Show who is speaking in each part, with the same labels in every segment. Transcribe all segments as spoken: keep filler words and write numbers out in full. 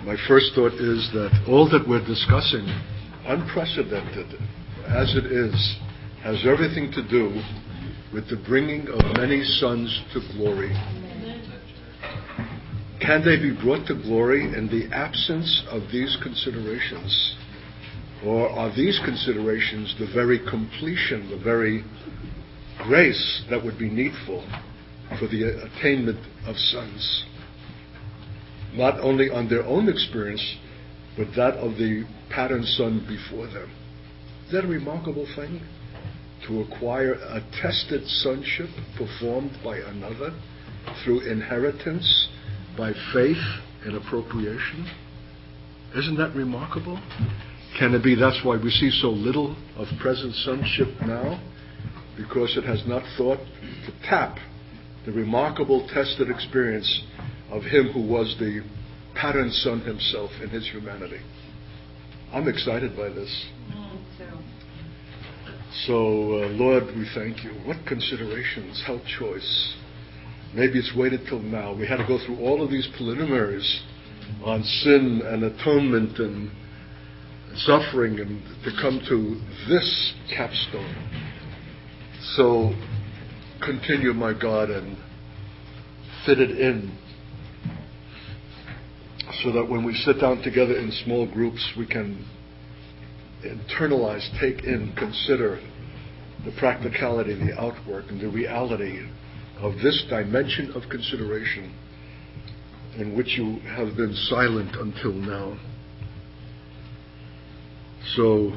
Speaker 1: My first thought is that all that we're discussing, unprecedented as it is, has everything to do with the bringing of many sons to glory. Can they be brought to glory in the absence of these considerations? Or are these considerations the very completion, the very grace that would be needful for the attainment of sons? Not only on their own experience, but that of the pattern son before them. Is that a remarkable thing? To acquire a tested sonship performed by another through inheritance, by faith and appropriation? Isn't that remarkable? Can it be that's why we see so little of present sonship now? Because it has not thought to tap the remarkable tested experience of him who was the pattern son himself in his humanity. I'm excited by this. So, uh, Lord, we thank you. What considerations, how choice. Maybe it's waited till now. We had to go through all of these preliminaries on sin and atonement and suffering and to come to this capstone. So, continue, my God, and fit it in so that when we sit down together in small groups, we can internalize, take in, consider the practicality, the outwork, and the reality of this dimension of consideration in which you have been silent until now. So,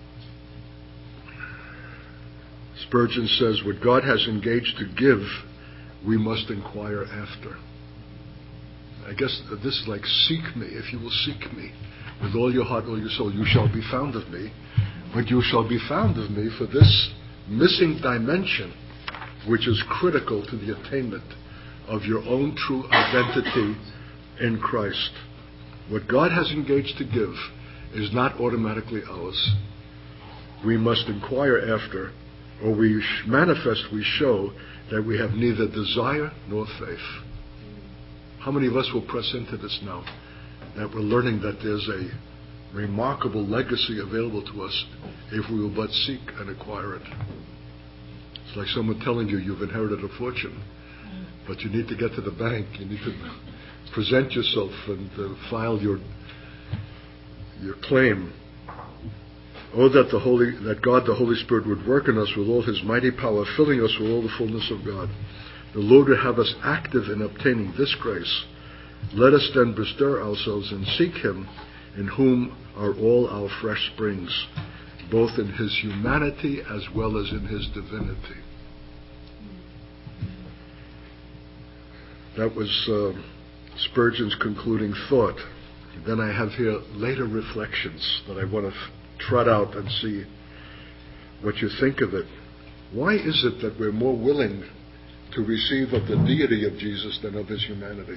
Speaker 1: Spurgeon says, what God has engaged to give, we must inquire after. I guess this is like seek me. If you will seek me with all your heart, all your soul, you shall be found of me. But you shall be found of me for this missing dimension, which is critical to the attainment of your own true identity in Christ. What God has engaged to give is not automatically ours. We must inquire after, or we manifest, we show that we have neither desire nor faith. How many of us will press into this now? That we're learning that there's a remarkable legacy available to us if we will but seek and acquire it. It's like someone telling you you've inherited a fortune, but you need to get to the bank. You need to present yourself and uh, file your your claim. Oh, that the Holy, that God, the Holy Spirit, would work in us with all His mighty power, filling us with all the fullness of God. The Lord would have us active in obtaining this grace. Let us then bestir ourselves and seek Him, in whom are all our fresh springs, both in His humanity as well as in His divinity. That was uh, Spurgeon's concluding thought. Then I have here later reflections that I want to f- trot out and see what you think of it. Why is it that we're more willing to receive of the deity of Jesus than of His humanity?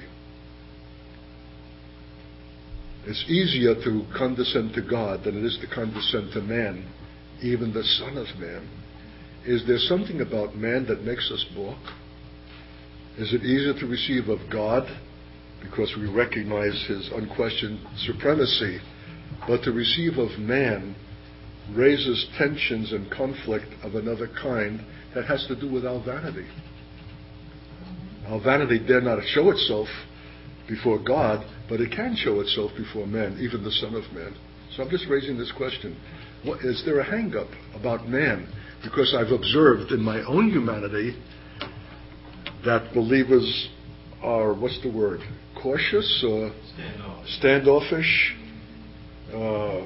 Speaker 1: It's easier to condescend to God than it is to condescend to man, even the Son of Man. Is there something about man that makes us balk? Is it easier to receive of God because we recognize His unquestioned supremacy, but to receive of man raises tensions and conflict of another kind that has to do with our vanity. Our vanity dare not show itself before God, but it can show itself before man, even the Son of Man. So I'm just raising this question. What, is there a hang-up about man? Because I've observed in my own humanity that believers are, what's the word, cautious or standoffish? standoffish uh,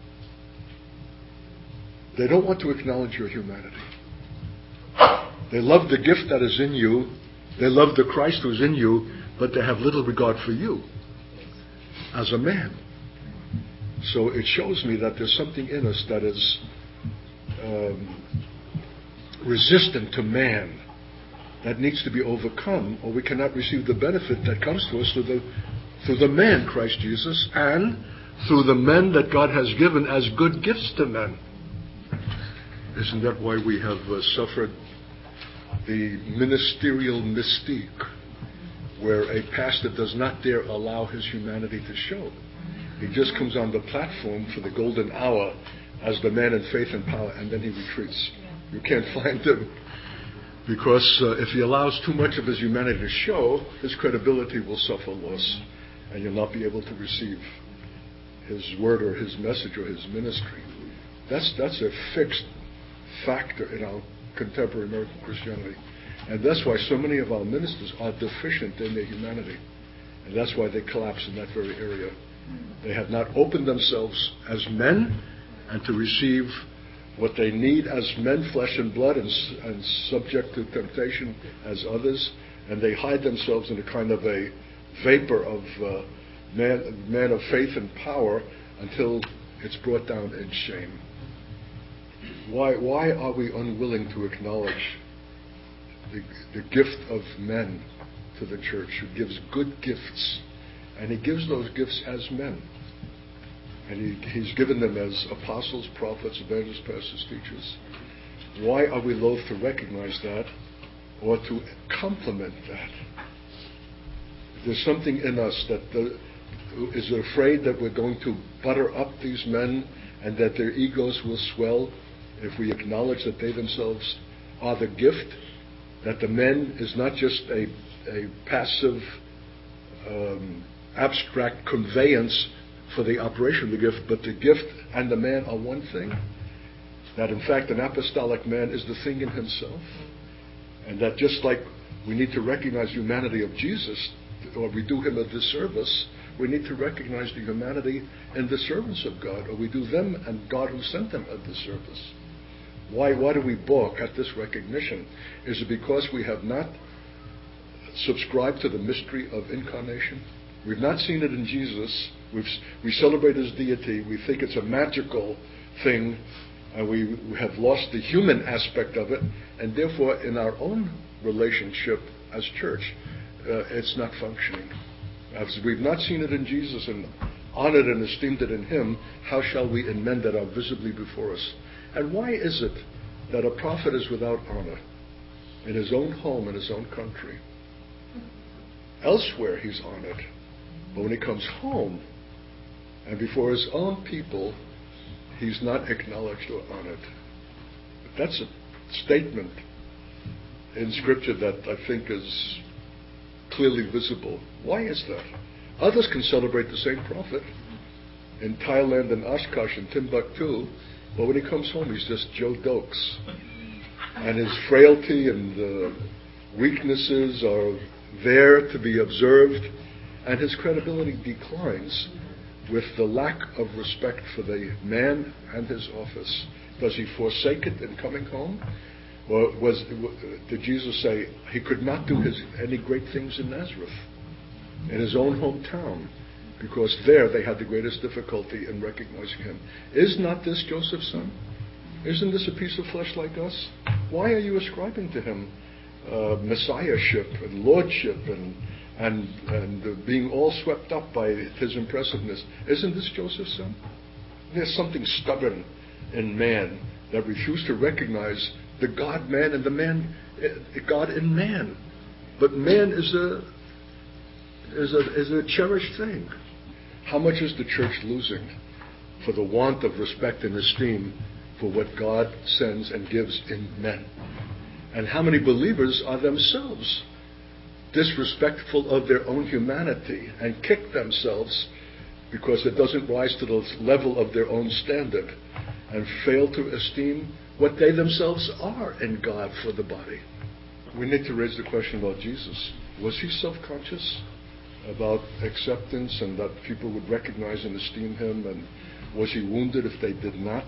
Speaker 1: they don't want to acknowledge your humanity. They love the gift that is in you. They love the Christ who's in you, but they have little regard for you as a man. So it shows me that there's something in us that is um, resistant to man, that needs to be overcome, or we cannot receive the benefit that comes to us through the through the man, Christ Jesus, and through the men that God has given as good gifts to men. Isn't that why we have uh, suffered the ministerial mystique where a pastor does not dare allow his humanity to show. He just comes on the platform for the golden hour as the man in faith and power, and then he retreats. You can't find him. Because uh, if he allows too much of his humanity to show, his credibility will suffer loss, and you'll not be able to receive his word or his message or his ministry. That's that's a fixed factor in our contemporary American Christianity. And that's why so many of our ministers are deficient in their humanity. And that's why they collapse in that very area. They have not opened themselves as men and to receive what they need as men, flesh and blood, and, and subject to temptation as others. And they hide themselves in a kind of a vapor of uh, man, man of faith and power until it's brought down in shame. Why, why are we unwilling to acknowledge the, the gift of men to the church, who gives good gifts? And he gives those gifts as men. And he, he's given them as apostles, prophets, evangelists, pastors, teachers. Why are we loath to recognize that or to compliment that? There's something in us that the, is afraid that we're going to butter up these men and that their egos will swell if we acknowledge that they themselves are the gift, that the men is not just a, a passive, um, abstract conveyance for the operation of the gift, but the gift and the man are one thing. That in fact an apostolic man is the thing in himself. And that just like we need to recognize the humanity of Jesus, or we do him a disservice, we need to recognize the humanity and the servants of God, or we do them and God who sent them a disservice. Why, why do we balk at this recognition? Is it because we have not subscribed to the mystery of incarnation? We've not seen it in Jesus. We've, we celebrate his deity. We think it's a magical thing, and we, we have lost the human aspect of it, and therefore in our own relationship as church, uh, it's not functioning. As we've not seen it in Jesus and honored and esteemed it in him, how shall we in men that are visibly before us? And why is it that a prophet is without honor in his own home, in his own country? Elsewhere he's honored. But when he comes home and before his own people, he's not acknowledged or honored. That's a statement in Scripture that I think is clearly visible. Why is that? Others can celebrate the same prophet in Thailand and Oshkosh and Timbuktu, but when he comes home, he's just Joe Dokes. And his frailty and uh, weaknesses are there to be observed, and his credibility declines with the lack of respect for the man and his office. Does he forsake it in coming home? Or was, did Jesus say he could not do his, any great things in Nazareth, in his own hometown, because there they had the greatest difficulty in recognizing him? Is not this Joseph's son? Isn't this a piece of flesh like us? Why are you ascribing to him uh, messiahship and lordship and and and uh, being all swept up by his impressiveness? Isn't this Joseph's son? There's something stubborn in man that refuses to recognize the God-man and the man, uh, God in man. But man is a is a is a cherished thing. How much is the church losing for the want of respect and esteem for what God sends and gives in men? And how many believers are themselves disrespectful of their own humanity and kick themselves because it doesn't rise to the level of their own standard, and fail to esteem what they themselves are in God for the body? We need to raise the question about Jesus. Was he self-conscious about acceptance and that people would recognize and esteem him? And was he wounded if they did not?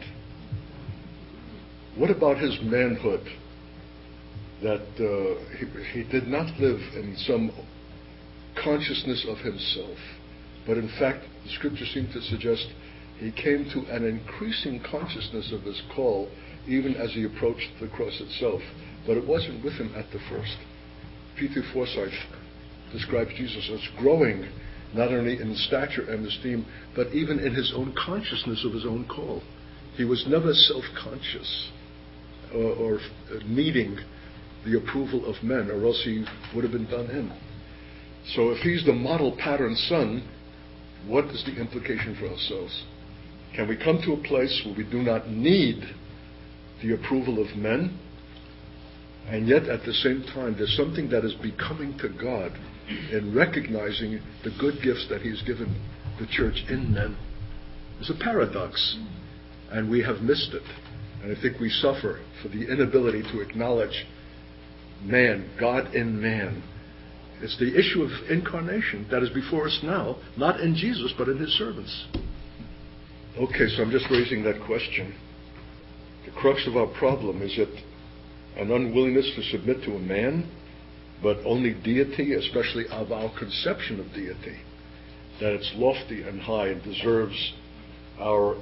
Speaker 1: What about his manhood? That uh, he, he did not live in some consciousness of himself, but in fact the scriptures seem to suggest he came to an increasing consciousness of his call even as he approached the cross itself. But it wasn't with him at the first. P T Forsyth describes Jesus as growing not only in stature and esteem, but even in his own consciousness of his own call. He was never self-conscious or, or needing the approval of men, or else he would have been done in. So if he's the model pattern son, what is the implication for ourselves? Can we come to a place where we do not need the approval of men, and yet at the same time there's something that is becoming to God in recognizing the good gifts that he's given the church in men? It's a paradox, and we have missed it. And I think we suffer for the inability to acknowledge man, God in man. It's the issue of incarnation that is before us now, not in Jesus, but in his servants. Okay, so I'm just raising that question. The crux of our problem is that an unwillingness to submit to a man, but only deity, especially of our conception of deity, that it's lofty and high and deserves our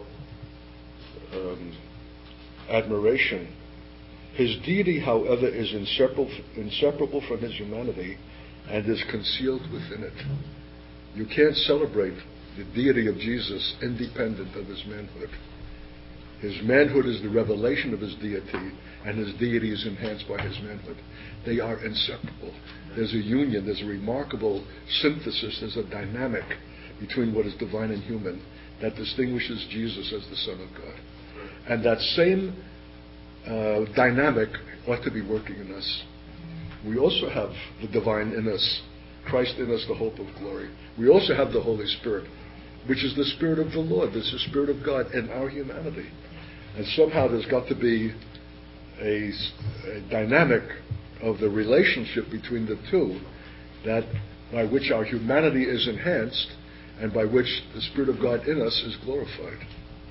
Speaker 1: um, admiration. His deity, however, is inseparable, inseparable from his humanity and is concealed within it. You can't celebrate the deity of Jesus independent of his manhood. His manhood is the revelation of his deity, and his deity is enhanced by his manhood. They are inseparable. There's a union, there's a remarkable synthesis, there's a dynamic between what is divine and human that distinguishes Jesus as the Son of God. And that same uh, dynamic ought to be working in us. We also have the divine in us, Christ in us, the hope of glory. We also have the Holy Spirit, which is the Spirit of the Lord. There's the Spirit of God in our humanity. And somehow there's got to be a, a dynamic of the relationship between the two, that by which our humanity is enhanced and by which the Spirit of God in us is glorified.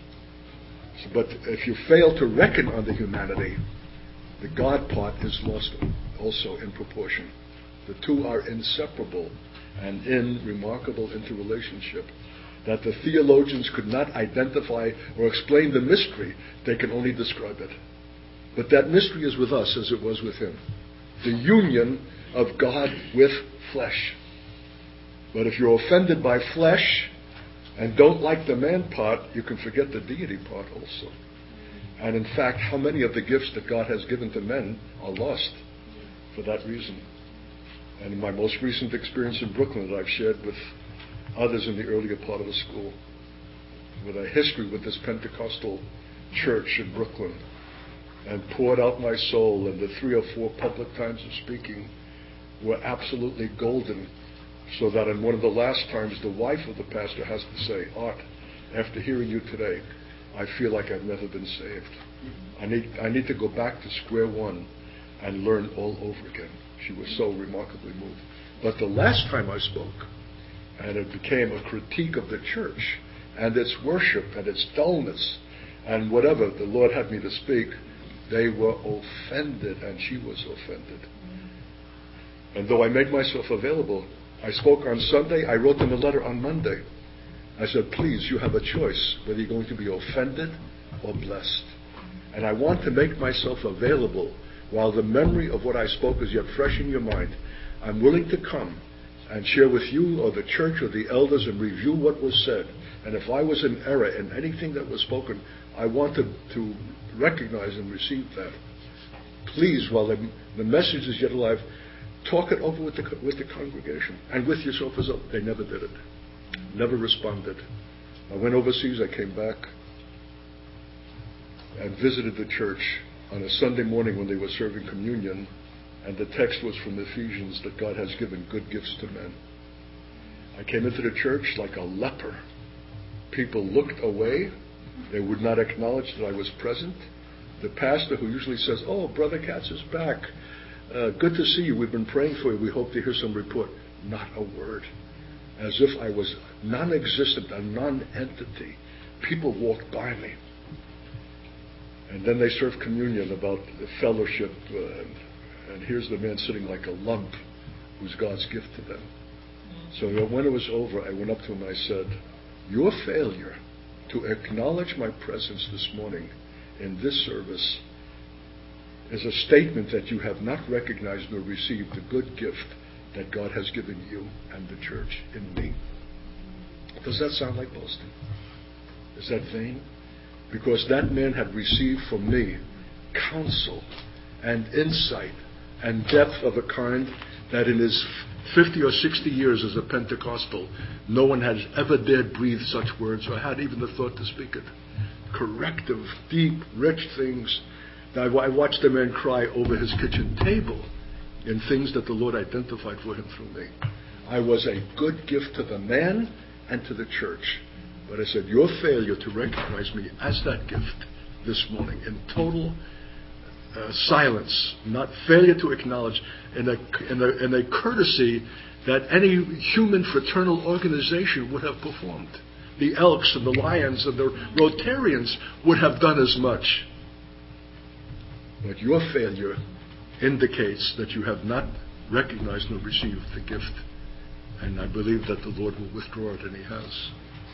Speaker 1: So, but if you fail to reckon on the humanity, the God part is lost also in proportion. The two are inseparable and in remarkable interrelationship, that the theologians could not identify or explain the mystery. They can only describe it. But that mystery is with us as it was with him. The union of God with flesh. But if you're offended by flesh and don't like the man part, you can forget the deity part also. And in fact, how many of the gifts that God has given to men are lost for that reason? And in my most recent experience in Brooklyn that I've shared with others in the earlier part of the school, with a history with this Pentecostal church in Brooklyn, and poured out my soul, and the three or four public times of speaking were absolutely golden, so that in one of the last times the wife of the pastor has to say, Art, after hearing you today, I feel like I've never been saved. I need I need to go back to square one and learn all over again. She was so remarkably moved. But the last time I spoke, and it became a critique of the church and its worship and its dullness and whatever the Lord had me to speak, they were offended, and she was offended. And though I made myself available, I spoke on Sunday, I wrote them a letter on Monday. I said, please, you have a choice whether you're going to be offended or blessed. And I want to make myself available while the memory of what I spoke is yet fresh in your mind. I'm willing to come and share with you or the church or the elders and review what was said. And if I was in error in anything that was spoken, I wanted to recognize and receive that. Please, while the, the message is yet alive, talk it over with the, with the congregation and with yourself as well. They never did it. Never responded. I went overseas, I came back and visited the church on a Sunday morning when they were serving communion, and the text was from Ephesians that God has given good gifts to men. I came into the church like a leper. People looked away. They would not acknowledge that I was present. The pastor, who usually says, oh, Brother Katz is back. Uh, good to see you. We've been praying for you. We hope to hear some report. Not a word. As if I was non-existent, a non-entity. People walked by me. And then they served communion about the fellowship. Uh, and, and here's the man sitting like a lump who's God's gift to them. So when it was over, I went up to him and I said, your failure to acknowledge my presence this morning in this service is a statement that you have not recognized nor received the good gift that God has given you and the church in me. Does that sound like boasting? Is that vain? Because that man had received from me counsel and insight and depth of a kind that in his fifty or sixty years as a Pentecostal, no one has ever dared breathe such words or had even the thought to speak it. Corrective, deep, rich things. I watched a man cry over his kitchen table in things that the Lord identified for him through me. I was a good gift to the man and to the church. But I said, your failure to recognize me as that gift this morning in total uh, silence, not failure to acknowledge, in a, in, a, in a courtesy that any human fraternal organization would have performed. The Elks and the Lions and the Rotarians would have done as much. But your failure indicates that you have not recognized nor received the gift. And I believe that the Lord will withdraw it, and He has.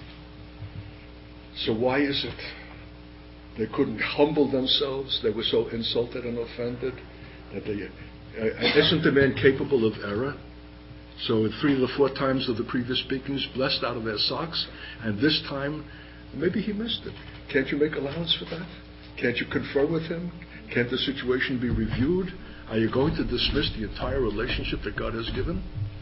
Speaker 1: So why is it they couldn't humble themselves? They were so insulted and offended that they... Uh, isn't a man capable of error? So three of the four times of the previous speakings, blessed out of their socks, and this time, maybe he missed it. Can't you make allowance for that? Can't you confer with him? Can't the situation be reviewed? Are you going to dismiss the entire relationship that God has given?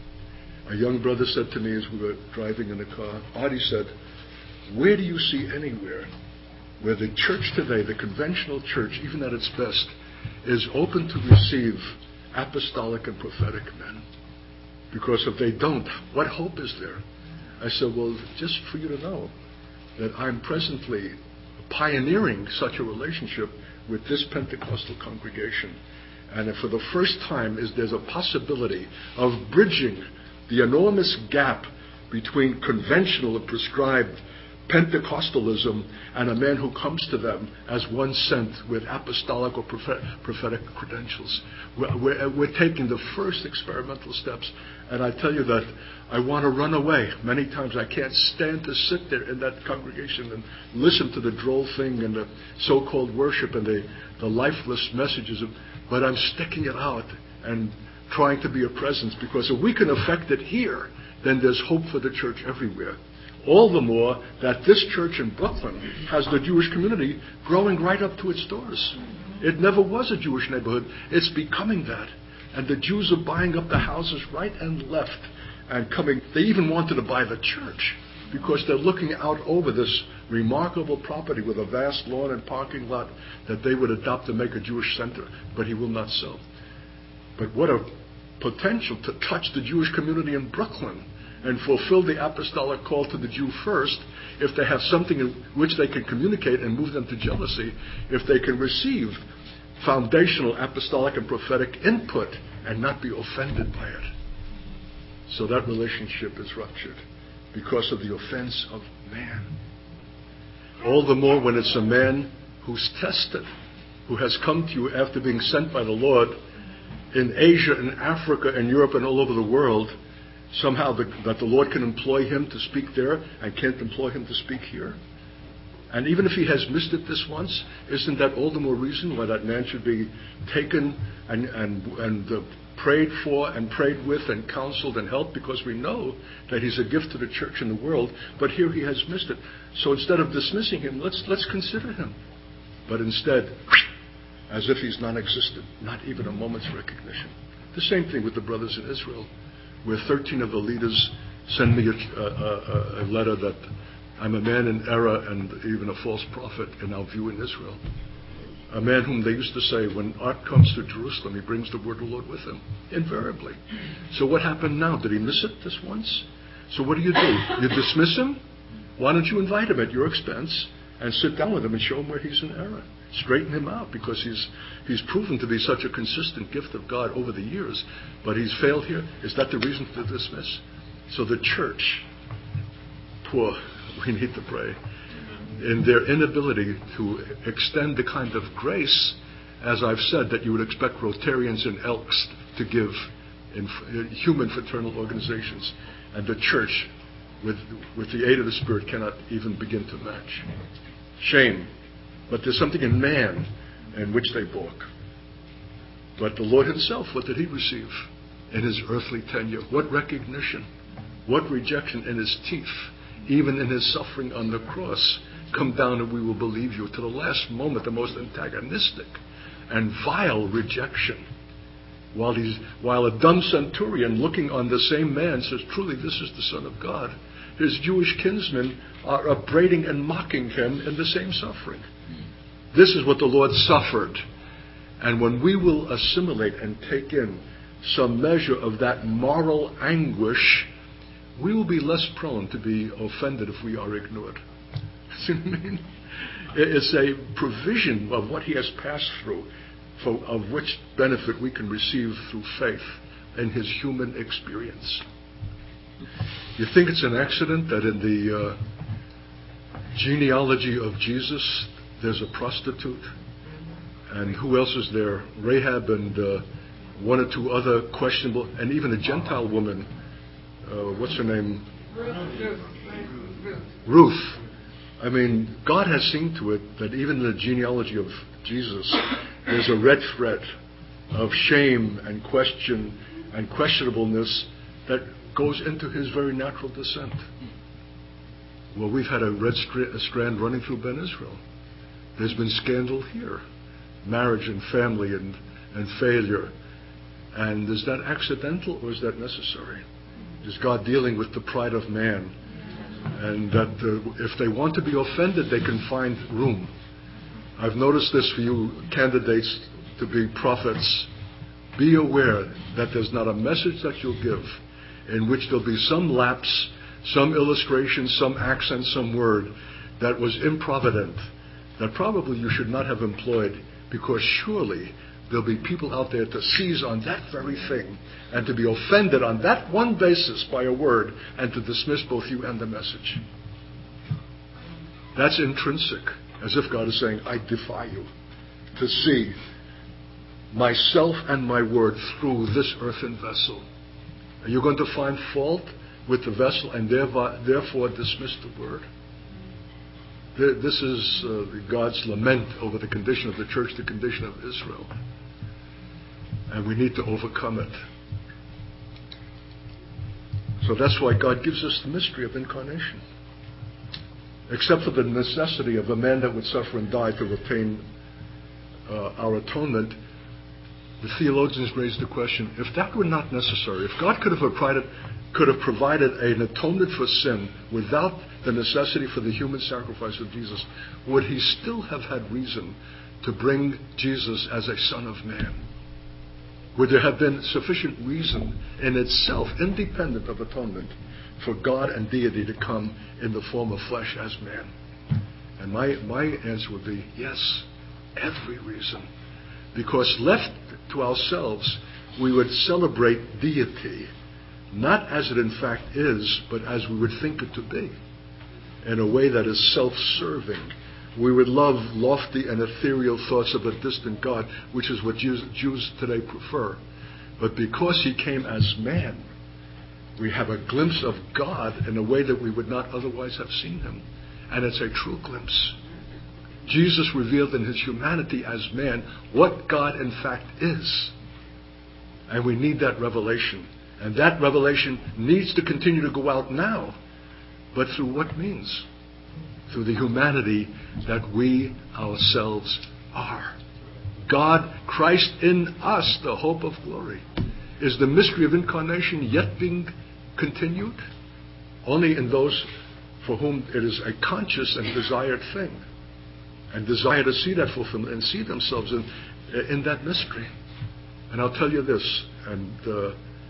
Speaker 1: A young brother said to me as we were driving in the car, Artie said, where do you see anywhere where the church today, the conventional church, even at its best, is open to receive apostolic and prophetic men? Because if they don't, what hope is there? I said, well, just for you to know that I'm presently pioneering such a relationship with this Pentecostal congregation. And if for the first time is there's a possibility of bridging the enormous gap between conventional and prescribed Pentecostalism and a man who comes to them as one sent with apostolic or prophetic credentials. We're, we're, we're taking the first experimental steps, and I tell you that I want to run away. Many times I can't stand to sit there in that congregation and listen to the droll thing and the so-called worship and the, the lifeless messages, but I'm sticking it out and trying to be a presence, because if we can affect it here, then there's hope for the church everywhere. All the more that this church in Brooklyn has the Jewish community growing right up to its doors. It never was a Jewish neighborhood. It's becoming that. And the Jews are buying up the houses right and left and coming. They even wanted to buy the church because they're looking out over this remarkable property with a vast lawn and parking lot that they would adopt to make a Jewish center, but he will not sell. But what a potential to touch the Jewish community in Brooklyn and fulfill the apostolic call to the Jew first, if they have something in which they can communicate and move them to jealousy, if they can receive foundational apostolic and prophetic input and not be offended by it. So that relationship is ruptured because of the offense of man. All the more when it's a man who's tested, who has come to you after being sent by the Lord in Asia and Africa and Europe and all over the world, somehow the, that the Lord can employ him to speak there and can't employ him to speak here. And even if he has missed it this once, isn't that all the more reason why that man should be taken and, and, and uh, prayed for and prayed with and counseled and helped, because we know that he's a gift to the church and the world, but here he has missed it. So instead of dismissing him, let's, let's consider him. But instead, as if he's non-existent, not even a moment's recognition. The same thing with the brothers in Israel, where thirteen of the leaders send me a, a, a letter that I'm a man in error and even a false prophet in our view in Israel. A man whom they used to say, when Art comes to Jerusalem, he brings the word of the Lord with him, invariably. So what happened now? Did he miss it this once? So what do you do? You dismiss him? Why don't you invite him at your expense and sit down with him and show him where he's in error? Straighten him out, because he's he's proven to be such a consistent gift of God over the years, but he's failed here. Is that the reason to dismiss? So the church, poor, we need to pray, in their inability to extend the kind of grace, as I've said, that you would expect Rotarians and Elks to give in human fraternal organizations, and the church, with with the aid of the Spirit, cannot even begin to match. Shame. But there's something in man in which they balk. But the Lord himself, what did he receive in his earthly tenure? What recognition? What rejection in his teeth? Even in his suffering on the cross, come down and we will believe you. To the last moment, the most antagonistic and vile rejection While he's while a dumb centurion looking on the same man says, truly this is the Son of God, his Jewish kinsmen are upbraiding and mocking him in the same suffering. This is what the Lord suffered. And when we will assimilate and take in some measure of that moral anguish, we will be less prone to be offended if we are ignored. See what I mean? It's a provision of what he has passed through, for, of which benefit we can receive through faith in his human experience. You think it's an accident that in the uh, genealogy of Jesus there's a prostitute? And who else is there? Rahab and uh, one or two other questionable, and even a Gentile woman. Uh, what's her name? Ruth. Ruth. I mean, God has seen to it that even in the genealogy of Jesus, there's a red thread of shame and question and questionableness that goes into his very natural descent. Well, we've had a red str- a strand running through Ben Israel. There's been scandal here. Marriage and family and, and failure. And is that accidental or is that necessary? Is God dealing with the pride of man? And that uh, if they want to be offended, they can find room. I've noticed this for you candidates to be prophets. Be aware that there's not a message that you'll give in which there'll be some lapse, some illustration, some accent, some word that was improvident, that probably you should not have employed, because surely there'll be people out there to seize on that very thing and to be offended on that one basis by a word and to dismiss both you and the message. That's intrinsic, as if God is saying, I defy you to see myself and my word through this earthen vessel. Are you going to find fault with the vessel and therefore dismiss the word? This is uh, God's lament over the condition of the church, the condition of Israel. And we need to overcome it. So that's why God gives us the mystery of incarnation. Except for the necessity of a man that would suffer and die to obtain uh, our atonement, the theologians raised the question, if that were not necessary, if God could have provided, could have provided an atonement for sin without the necessity for the human sacrifice of Jesus, would he still have had reason to bring Jesus as a Son of Man? Would there have been sufficient reason in itself, independent of atonement, for God and deity to come in the form of flesh as man? And my, my answer would be yes, every reason. Because left to ourselves, we would celebrate deity, not as it in fact is, but as we would think it to be, in a way that is self-serving. We would love lofty and ethereal thoughts of a distant God, which is what Jews, Jews today prefer. But because he came as man, we have a glimpse of God in a way that we would not otherwise have seen him. And it's a true glimpse. Jesus revealed in his humanity as man what God in fact is. And we need that revelation. And that revelation needs to continue to go out now. But through what means? Through the humanity that we ourselves are. God, Christ in us, the hope of glory. Is the mystery of incarnation yet being continued? Only in those for whom it is a conscious and desired thing, and desire to see that fulfillment and see themselves in, in that mystery. And I'll tell you this, and uh,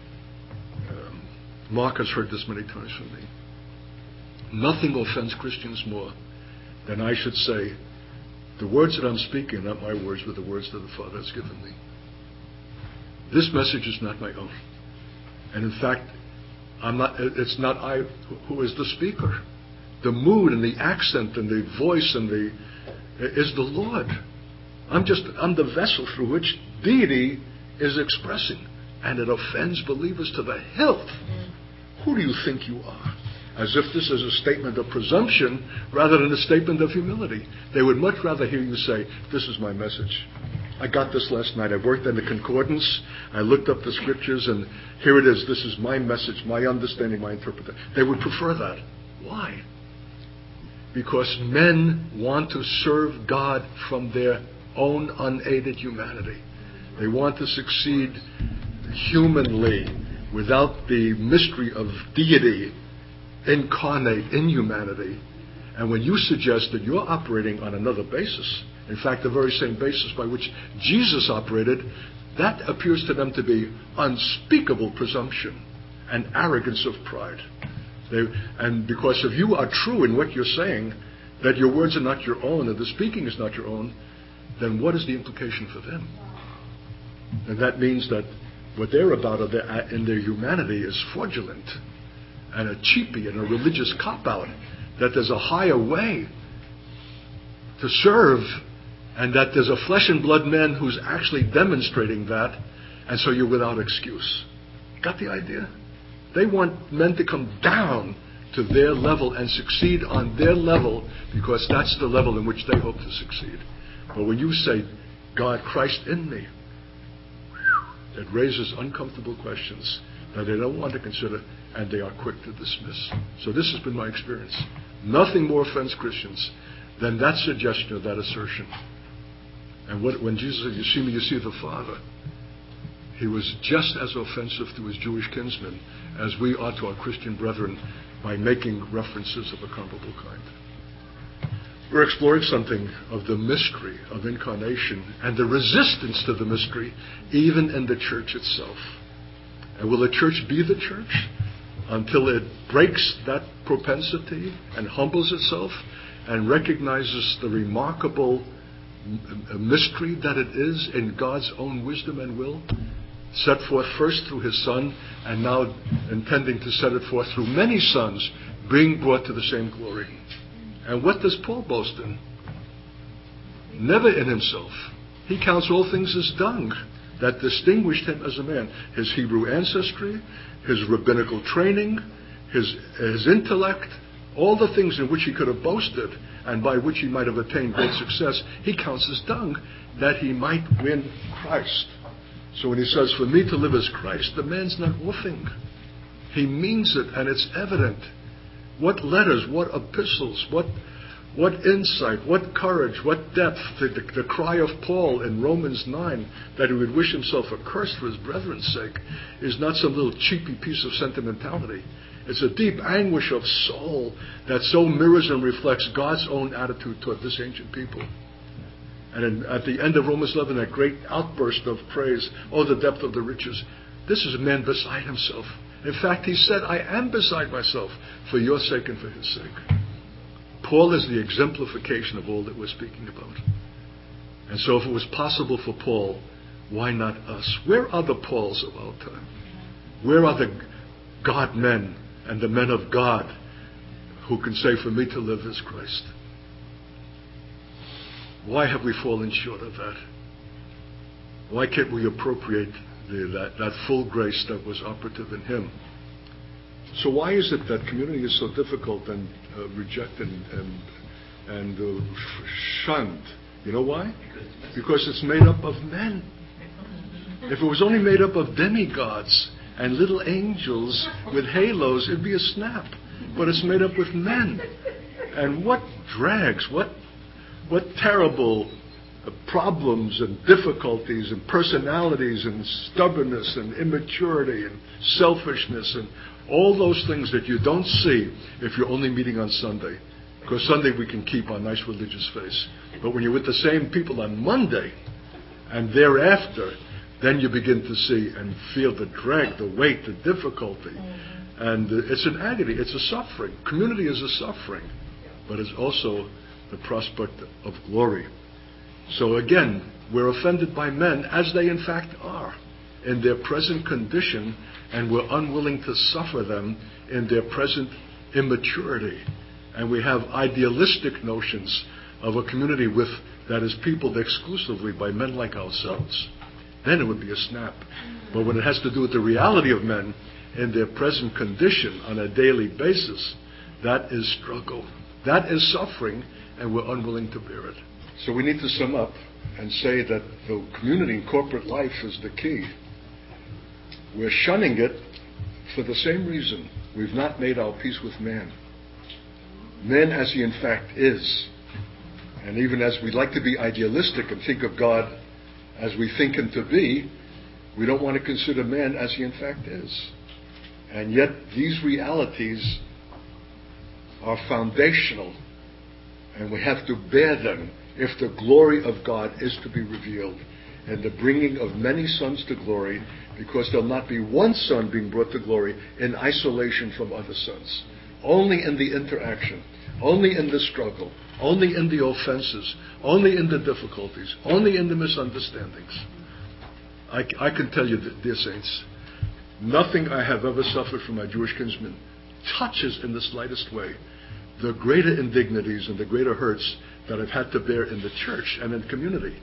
Speaker 1: um, Mark has heard this many times from me. Nothing offends Christians more than I should say, the words that I'm speaking are not my words, but the words that the Father has given me. This message is not my own. And in fact, I'm not, it's not I who is the speaker. The mood and the accent and the voice and the is the Lord. I'm just I'm the vessel through which deity is expressing, and it offends believers to the hilt. Who do you think you are? As if this is a statement of presumption rather than a statement of humility. They would much rather hear you say, this is my message. I got this last night. I worked in the concordance. I looked up the scriptures, and here it is. This is my message, my understanding, my interpretation. They would prefer that. Why? Because men want to serve God from their own unaided humanity. They want to succeed humanly, without the mystery of deity incarnate in humanity. And when you suggest that you're operating on another basis, in fact, the very same basis by which Jesus operated, that appears to them to be unspeakable presumption and arrogance of pride. They, and because if you are true in what you're saying, that your words are not your own and the speaking is not your own, then what is the implication for them? And that means that what they're about in their humanity is fraudulent and a cheapie and a religious cop-out, that there's a higher way to serve, and that there's a flesh and blood man who's actually demonstrating that, and so you're without excuse. Got the idea? They want men to come down to their level and succeed on their level, because that's the level in which they hope to succeed. But when you say, God, Christ in me, it raises uncomfortable questions that they don't want to consider, and they are quick to dismiss. So this has been my experience. Nothing more offends Christians than that suggestion or that assertion. And what, when Jesus said, you see me, you see the Father, he was just as offensive to his Jewish kinsmen as we are to our Christian brethren by making references of a comparable kind. We're exploring something of the mystery of incarnation and the resistance to the mystery even in the church itself. And will the church be the church until it breaks that propensity and humbles itself and recognizes the remarkable mystery that it is in God's own wisdom and will, set forth first through his Son, and now intending to set it forth through many sons, being brought to the same glory. And what does Paul boast in? Never in himself. He counts all things as dung that distinguished him as a man. His Hebrew ancestry, his rabbinical training, his, his intellect, all the things in which he could have boasted and by which he might have attained great success, he counts as dung that he might win Christ. So when he says, for me to live as Christ, the man's not woofing. He means it, and it's evident. What letters, what epistles, what what insight, what courage, what depth. The, the, the cry of Paul in Romans nine, that he would wish himself accursed for his brethren's sake, is not some little cheapy piece of sentimentality. It's a deep anguish of soul that so mirrors and reflects God's own attitude toward this ancient people. And in, at the end of Romans eleven, that great outburst of praise, oh, the depth of the riches. This is a man beside himself. In fact, he said, I am beside myself for your sake and for his sake. Paul is the exemplification of all that we're speaking about. And so if it was possible for Paul, why not us? Where are the Pauls of our time? Where are the God men and the men of God who can say, for me to live is Christ? Why have we fallen short of that? Why can't we appropriate the, that, that full grace that was operative in him? So why is it that community is so difficult and uh, rejected and, and uh, shunned? You know why? Because it's made up of men. If it was only made up of demigods and little angels with halos, it'd be a snap. But it's made up with men. And what drags, what what terrible problems and difficulties and personalities and stubbornness and immaturity and selfishness and all those things that you don't see if you're only meeting on Sunday. Because Sunday we can keep our nice religious face. But when you're with the same people on Monday and thereafter, then you begin to see and feel the drag, the weight, the difficulty. And it's an agony. It's a suffering. Community is a suffering. But it's also the prospect of glory. So again, we're offended by men, as they in fact are, in their present condition, and we're unwilling to suffer them in their present immaturity. And we have idealistic notions of a community with that is peopled exclusively by men like ourselves. Then it would be a snap. But when it has to do with the reality of men in their present condition on a daily basis, that is struggle. That is suffering, and we're unwilling to bear it. So we need to sum up and say that the community and corporate life is the key. We're shunning it for the same reason. We've not made our peace with man. Man as he in fact is. And even as we like to be idealistic and think of God as we think him to be, We don't want to consider man as he in fact is. And yet these realities are foundational, and we have to bear them if the glory of God is to be revealed, and the bringing of many sons to glory, because there'll not be one son being brought to glory in isolation from other sons. Only in the interaction, only in the struggle, only in the offenses, only in the difficulties, only in the misunderstandings. I, I can tell you, dear saints, nothing I have ever suffered from my Jewish kinsmen touches in the slightest way the greater indignities and the greater hurts that I've had to bear in the church and in the community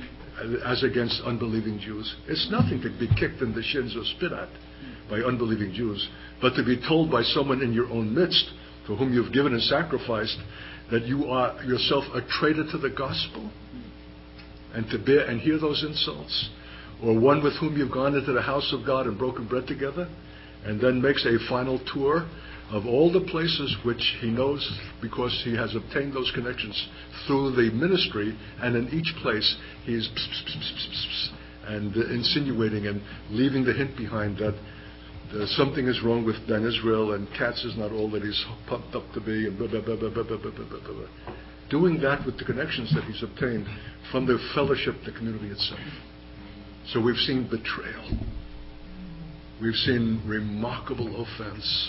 Speaker 1: as against unbelieving Jews. It's nothing to be kicked in the shins or spit at by unbelieving Jews, but to be told by someone in your own midst, to whom you've given and sacrificed, that you are yourself a traitor to the gospel, and to bear and hear those insults. Or one with whom you've gone into the house of God and broken bread together, and then makes a final tour of all the places which he knows, because he has obtained those connections through the ministry, and in each place he is pss, pss, pss, pss, pss, and uh, insinuating and leaving the hint behind that uh, something is wrong with Ben Israel, and Katz is not all that he's pumped up to be, and blah, blah, blah, blah, blah, blah, blah, blah, blah. Doing that with the connections that he's obtained from the fellowship, the community itself. So we've seen betrayal. We've seen remarkable offense.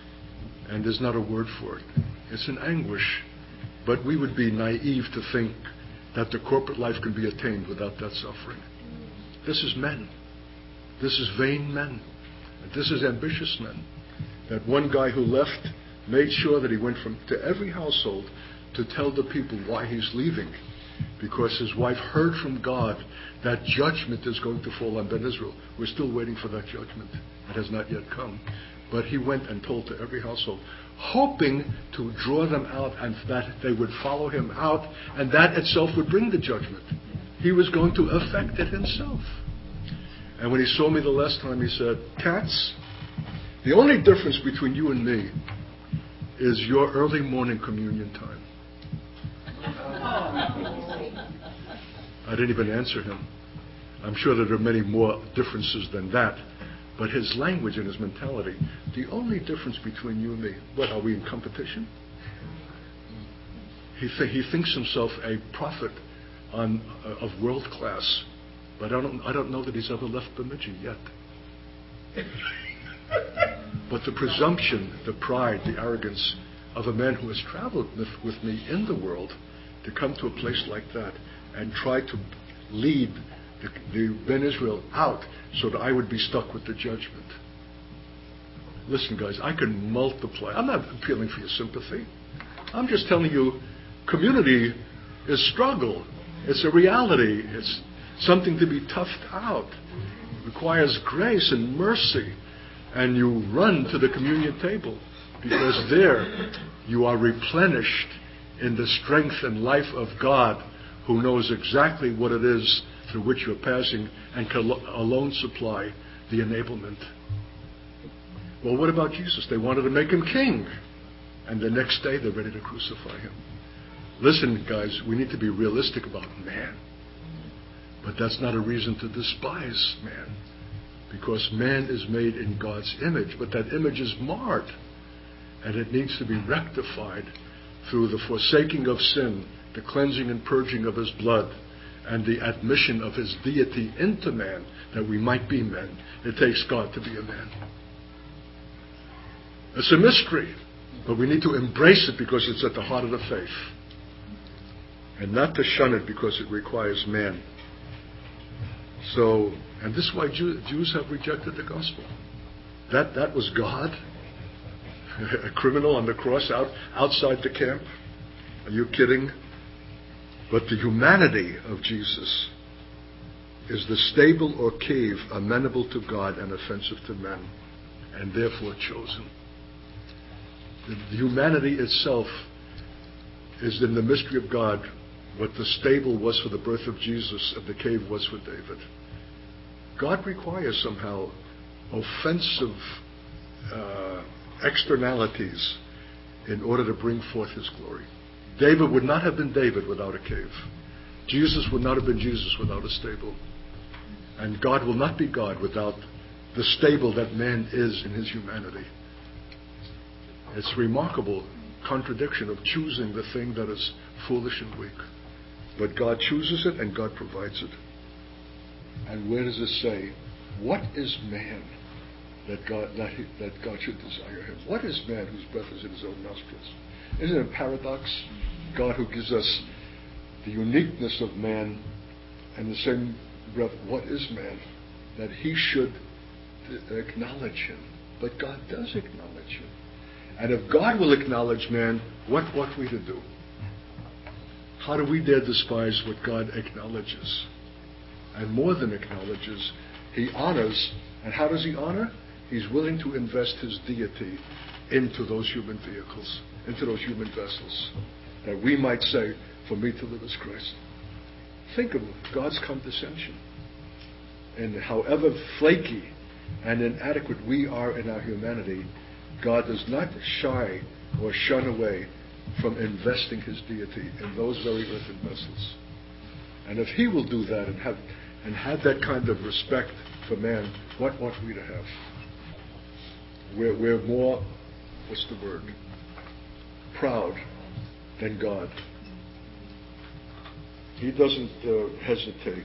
Speaker 1: And there's not a word for it. It's an anguish. But we would be naive to think that the corporate life can be attained without that suffering. This is men. This is vain men. And this is ambitious men. That one guy who left made sure that he went from to every household to tell the people why he's leaving. Because his wife heard from God that judgment is going to fall on Ben Israel. We're still waiting for that judgment. It has not yet come. But he went and told to every household, hoping to draw them out and that they would follow him out, and that itself would bring the judgment. He was going to effect it himself. And when he saw me the last time, he said, Katz, the only difference between you and me is your early morning communion time. I didn't even answer him. I'm sure that there are many more differences than that. But his language and his mentality, the only difference between you and me, what, are we in competition? He, th- he thinks himself a prophet on, uh, of world class, but I don't, I don't know that he's ever left Bemidji yet. But the presumption, the pride, the arrogance of a man who has traveled with, with me in the world to come to a place like that and try to lead the, the Ben Israel out so that I would be stuck with the judgment. Listen, guys, I can multiply. I'm not appealing for your sympathy. I'm just telling you, community is struggle. It's a reality. It's something to be toughed out. It requires grace and mercy. And you run to the communion table because there you are replenished in the strength and life of God, who knows exactly what it is through which you're passing and can alone supply the enablement. Well, what about Jesus? They wanted to make him king. And the next day they're ready to crucify him. Listen, guys, we need to be realistic about man. But that's not a reason to despise man. Because man is made in God's image. But that image is marred. And it needs to be rectified through the forsaking of sin, the cleansing and purging of his blood, and the admission of his deity into man, that we might be men. It takes God to be a man. It's a mystery, but we need to embrace it because it's at the heart of the faith, and not to shun it because it requires man. So, and this is why Jew, Jews have rejected the gospel. That that was God, a criminal on the cross out outside the camp. Are you kidding? But the humanity of Jesus is the stable or cave amenable to God and offensive to men, and therefore chosen. The, the humanity itself is in the mystery of God what the stable was for the birth of Jesus and the cave was for David. God requires somehow offensive uh, externalities in order to bring forth his glory. David would not have been David without a cave. Jesus would not have been Jesus without a stable. And God will not be God without the stable that man is in his humanity. It's a remarkable contradiction of choosing the thing that is foolish and weak. But God chooses it and God provides it. And where does it say, what is man that God, that, he, that God should desire him? What is man whose breath is in his own nostrils? Isn't it a paradox? God who gives us the uniqueness of man, and the same breath, what is man? That he should acknowledge him. But God does acknowledge him. And if God will acknowledge man, what ought we to do? How do we dare despise what God acknowledges? And more than acknowledges, he honors. And how does he honor? He's willing to invest his deity into those human vehicles, into those human vessels, that we might say, for me to live is Christ. Think of God's condescension. And however flaky and inadequate we are in our humanity, God does not shy or shun away from investing his deity in those very earthen vessels. And if he will do that and have and have that kind of respect for man, what ought we to have? We're, we're more, what's the word? Proud than God. He doesn't uh, hesitate.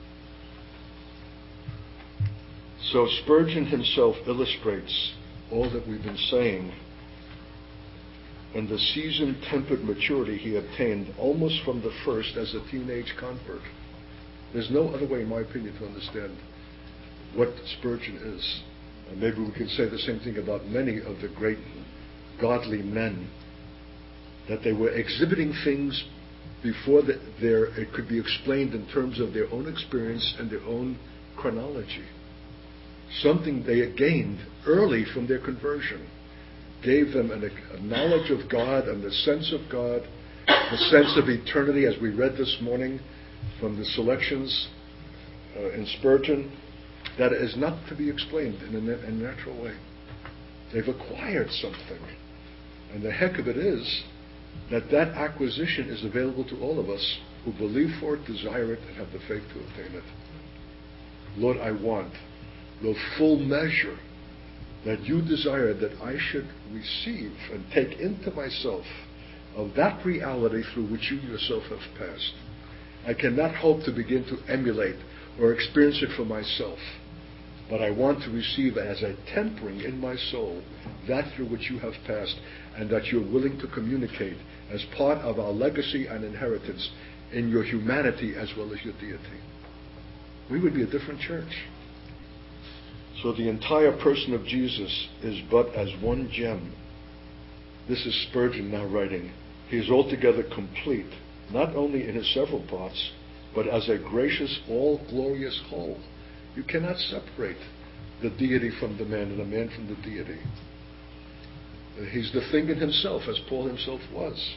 Speaker 1: So Spurgeon himself illustrates all that we've been saying and the seasoned tempered maturity he obtained almost from the first as a teenage convert. There's no other way, in my opinion, to understand what Spurgeon is. And maybe we can say the same thing about many of the great godly men, that they were exhibiting things before the, their, it could be explained in terms of their own experience and their own chronology. Something they had gained early from their conversion gave them an, a knowledge of God and the sense of God, the sense of eternity, as we read this morning from the selections uh, in Spurgeon, that is not to be explained in a, in a natural way. They've acquired something. And the heck of it is that that acquisition is available to all of us who believe for it, desire it, and have the faith to obtain it. Lord, I want the full measure that you desire that I should receive and take into myself of that reality through which you yourself have passed. I cannot hope to begin to emulate or experience it for myself, but I want to receive as a tempering in my soul that through which you have passed, and that you're willing to communicate as part of our legacy and inheritance in your humanity as well as your deity. We would be a different church. So the entire person of Jesus is but as one gem. This is Spurgeon now writing. He is altogether complete, not only in his several parts, but as a gracious, all-glorious whole. You cannot separate the deity from the man and the man from the deity. He's the thing in himself, as Paul himself was.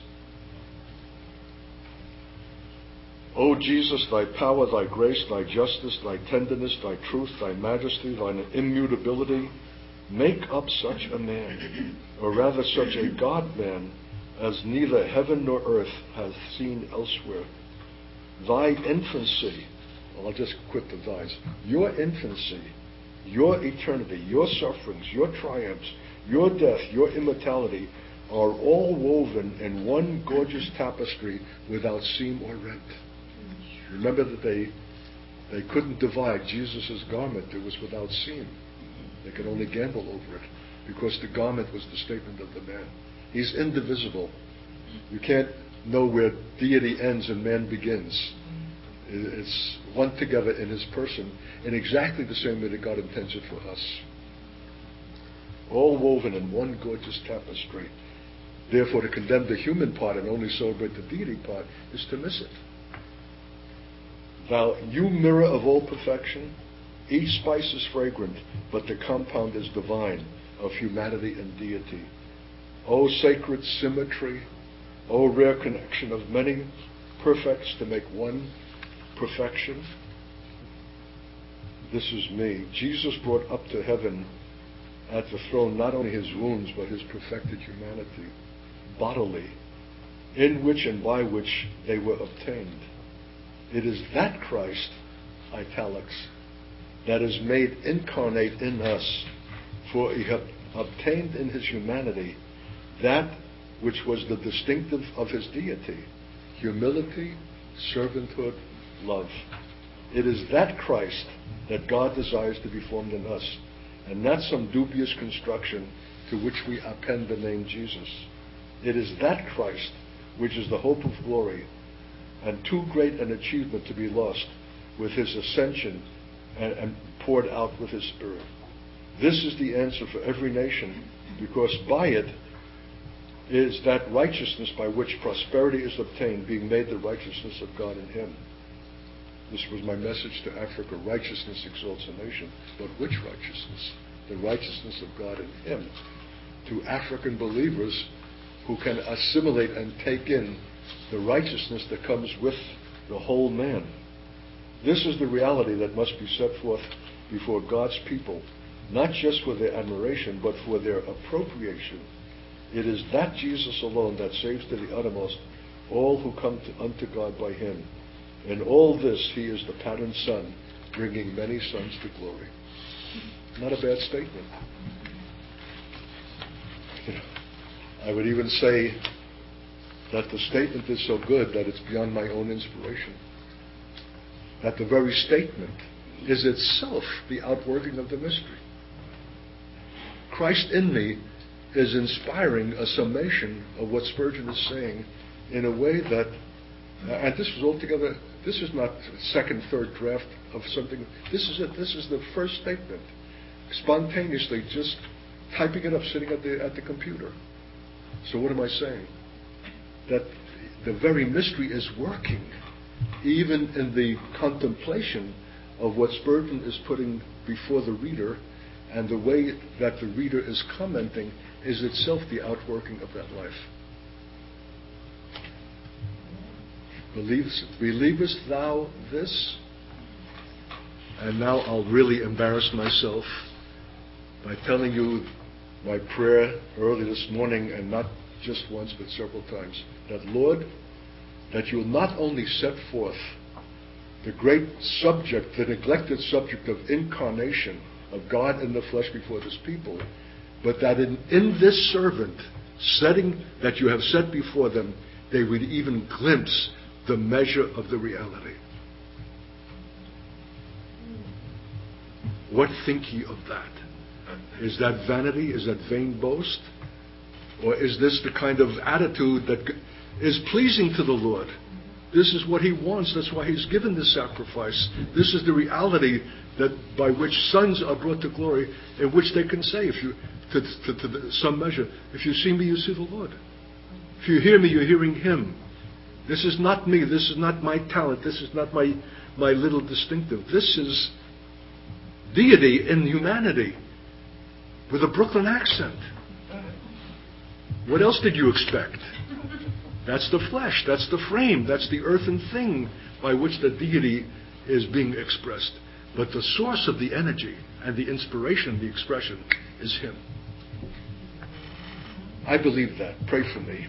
Speaker 1: O Jesus, thy power, thy grace, thy justice, thy tenderness, thy truth, thy majesty, thine immutability, make up such a man, or rather such a God-man, as neither heaven nor earth hath seen elsewhere. Thy infancy, I'll just quit the thys, your infancy, your eternity, your sufferings, your triumphs, your death, your immortality, are all woven in one gorgeous tapestry without seam or rent. Remember that they they couldn't divide Jesus' garment. It was without seam. They could only gamble over it because the garment was the statement of the man. He's indivisible. You can't know where deity ends and man begins. It's one together in his person in exactly the same way that God intends it for us. All woven in one gorgeous tapestry. Therefore, to condemn the human part and only celebrate the deity part is to miss it. Thou, you mirror of all perfection, each spice is fragrant, but the compound is divine of humanity and deity. O sacred symmetry, O rare connection of many perfects to make one perfection. This is me. Jesus brought up to heaven at the throne not only his wounds, but his perfected humanity, bodily, in which and by which they were obtained. It is that Christ, italics, that is made incarnate in us, for he hath obtained in his humanity that which was the distinctive of his deity: humility, servanthood, love. It is that Christ that God desires to be formed in us, and not some dubious construction to which we append the name Jesus. It is that Christ which is the hope of glory, and too great an achievement to be lost with his ascension and, and poured out with his Spirit. This is the answer for every nation, because by it is that righteousness by which prosperity is obtained, being made the righteousness of God in him. This was my message to Africa. Righteousness exalts a nation. But which righteousness? The righteousness of God in him. To African believers who can assimilate and take in the righteousness that comes with the whole man. This is the reality that must be set forth before God's people, not just for their admiration, but for their appropriation. It is that Jesus alone that saves to the uttermost all who come to, unto God by him. In all this, he is the pattern son, bringing many sons to glory. Not a bad statement. You know, I would even say that the statement is so good that it's beyond my own inspiration. That the very statement is itself the outworking of the mystery. Christ in me is inspiring a summation of what Spurgeon is saying in a way that, uh, and this was altogether, this is not second, third draft of something. This is it. This is the first statement, spontaneously, just typing it up, sitting at the at the computer. So what am I saying? That the very mystery is working, even in the contemplation of what Spurgeon is putting before the reader, and the way that the reader is commenting is itself the outworking of that life. Believes, believest thou this? And now I'll really embarrass myself by telling you my prayer early this morning, and not just once but several times, that Lord, that you'll not only set forth the great subject, the neglected subject of incarnation, of God in the flesh before this people, but that in, in this servant, setting that you have set before them, they would even glimpse the measure of the reality. What think ye of that? Is that vanity? Is that vain boast? Or is this the kind of attitude that is pleasing to the Lord? This is what he wants. That's why he's given this sacrifice. This is the reality that by which sons are brought to glory, in which they can say, if you, to, to, to the, some measure, if you see me, you see the Lord. If you hear me, you're hearing him. This is not me. This is not my talent. This is not my, my little distinctive. This is deity in humanity with a Brooklyn accent. What else did you expect? That's the flesh, that's the frame, that's the earthen thing by which the deity is being expressed. But the source of the energy and the inspiration, the expression, is him. I believe that. Pray for me.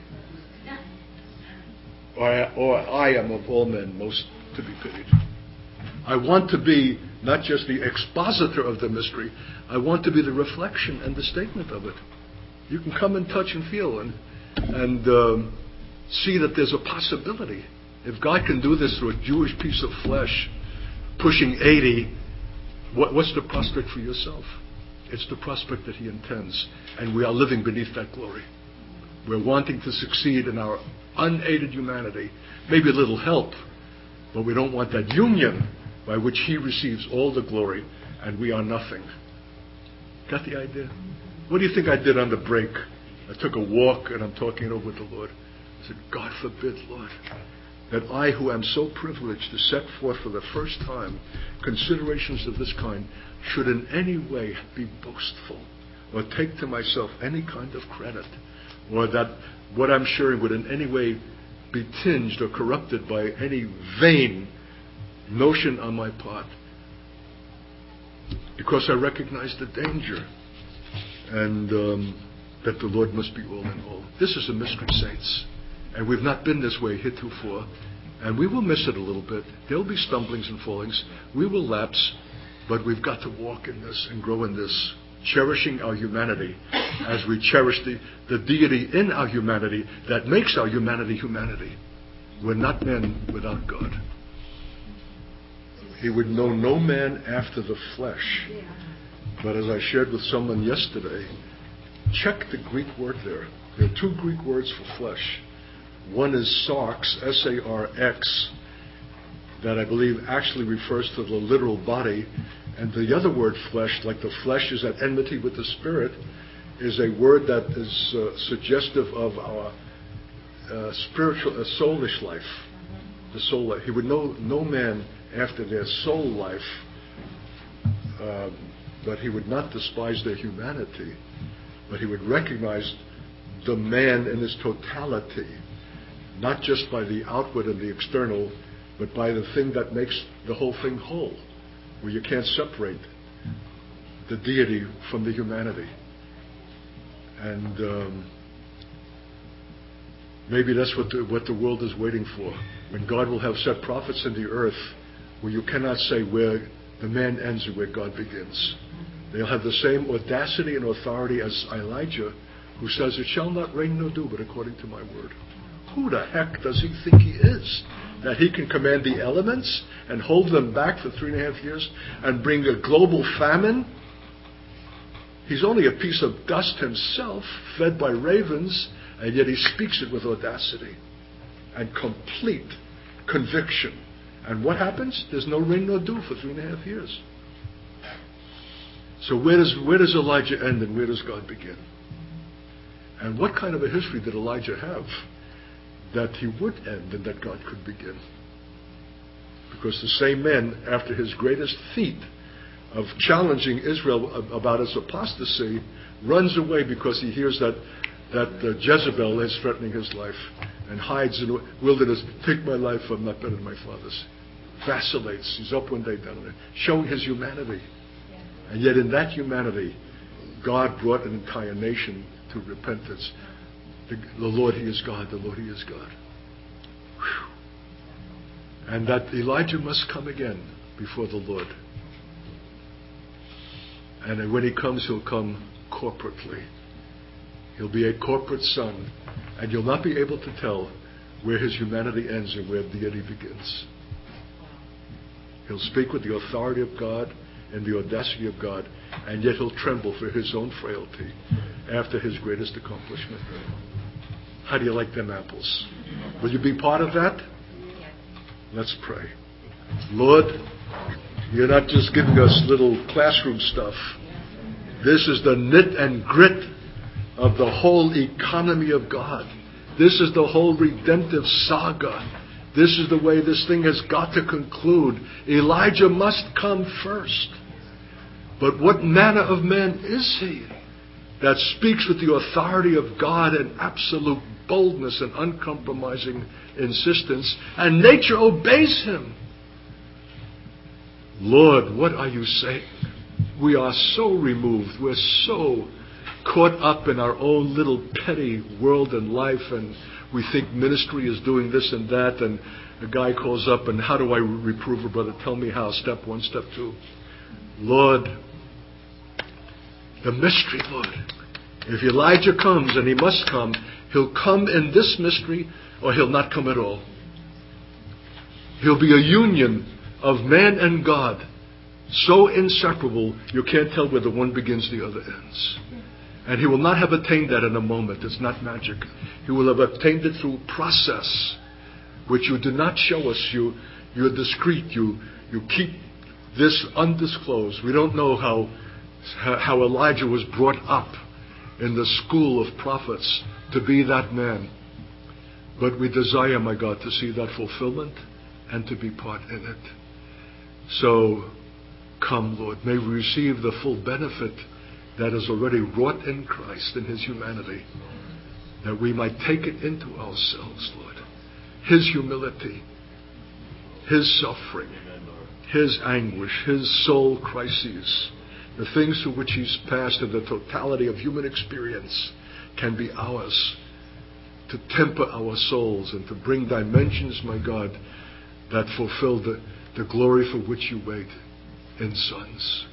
Speaker 1: Or I, or I am of all men most to be pitied. I want to be not just the expositor of the mystery, I want to be the reflection and the statement of it. You can come and touch and feel and, and um, see that there's a possibility. If God can do this through a Jewish piece of flesh pushing eighty, what, what's the prospect for yourself? It's the prospect that he intends, and we are living beneath that glory. We're wanting to succeed in our unaided humanity, maybe a little help, but we don't want that union by which he receives all the glory and we are nothing. Got the idea? What do you think I did on the break? I took a walk and I'm talking it over with the Lord. I said, God forbid, Lord, that I, who am so privileged to set forth for the first time considerations of this kind, should in any way be boastful or take to myself any kind of credit, or that what I'm sharing would in any way be tinged or corrupted by any vain notion on my part. Because I recognize the danger, and um, that the Lord must be all in all. This is a mystery, saints. And we've not been this way heretofore. And we will miss it a little bit. There will be stumblings and fallings. We will lapse. But we've got to walk in this and grow in this, cherishing our humanity as we cherish the, the deity in our humanity that makes our humanity humanity. We're not men without God. He would know no man after the flesh. But as I shared with someone yesterday, check the Greek word there. There are two Greek words for flesh. One is sarx, S A R X, that I believe actually refers to the literal body. And the other word, flesh, like the flesh is at enmity with the spirit, is a word that is uh, suggestive of our uh, spiritual, uh, soulish life. The soul life. He would know no man after their soul life, uh, but he would not despise their humanity, but he would recognize the man in his totality, not just by the outward and the external, but by the thing that makes the whole thing whole, where you can't separate the deity from the humanity. And um, maybe that's what the, what the world is waiting for, when God will have set prophets in the earth, where you cannot say where the man ends and where God begins. They'll have the same audacity and authority as Elijah, who says, "It shall not rain nor dew, but according to my word." Who the heck does he think he is? That he can command the elements and hold them back for three and a half years and bring a global famine? He's only a piece of dust himself, fed by ravens, and yet he speaks it with audacity and complete conviction. And what happens? There's no rain nor dew for three and a half years. So where does where does Elijah end and where does God begin? And what kind of a history did Elijah have that he would end and that God could begin? Because the same man, after his greatest feat of challenging Israel about its apostasy, runs away because he hears that that uh, Jezebel is threatening his life, and hides in the wilderness. "Take my life, I'm not better than my father's." Vacillates. He's up one day, down one day, showing his humanity. Yeah. And yet in that humanity, God brought an entire nation to repentance. The, the Lord, He is God. The Lord, He is God. Whew. And that Elijah must come again before the Lord. And when he comes, he'll come corporately. He'll be a corporate son. And you'll not be able to tell where his humanity ends and where deity begins. He'll speak with the authority of God and the audacity of God, and yet he'll tremble for his own frailty after his greatest accomplishment. How do you like them apples? Will you be part of that? Let's pray. Lord, you're not just giving us little classroom stuff. This is the knit and grit of the whole economy of God. This is the whole redemptive saga. This is the way this thing has got to conclude. Elijah must come first. But what manner of man is he that speaks with the authority of God and absolute boldness and uncompromising insistence, and nature obeys him? Lord, what are you saying? We are so removed. We're so caught up in our own little petty world and life, and we think ministry is doing this and that, and a guy calls up, and how do I reprove a brother? Tell me how. Step one, step two. Lord, the mystery, Lord. If Elijah comes, and he must come, he'll come in this mystery, or he'll not come at all. He'll be a union of man and God, so inseparable you can't tell where the one begins, the other ends. And he will not have attained that in a moment. It's not magic. He will have obtained it through process, which you do not show us. You, you're discreet. You, you keep this undisclosed. We don't know how, how Elijah was brought up in the school of prophets to be that man. But we desire, my God, to see that fulfillment and to be part in it. So, come, Lord. May we receive the full benefit that is already wrought in Christ in His humanity, that we might take it into ourselves, Lord. His humility, His suffering, His anguish, His soul crises, the things through which He's passed in the totality of human experience can be ours to temper our souls and to bring dimensions, my God, that fulfill the, the glory for which you wait and sons.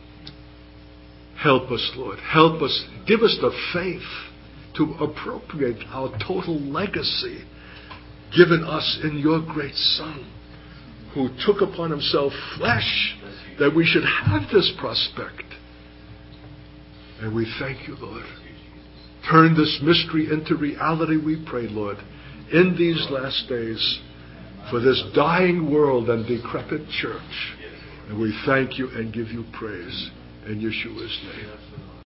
Speaker 1: Help us, Lord. Help us. Give us the faith to appropriate our total legacy given us in your great Son, who took upon himself flesh that we should have this prospect. And we thank you, Lord. Turn this mystery into reality, we pray, Lord, in these last days for this dying world and decrepit church. And we thank you and give you praise in Yeshua's name.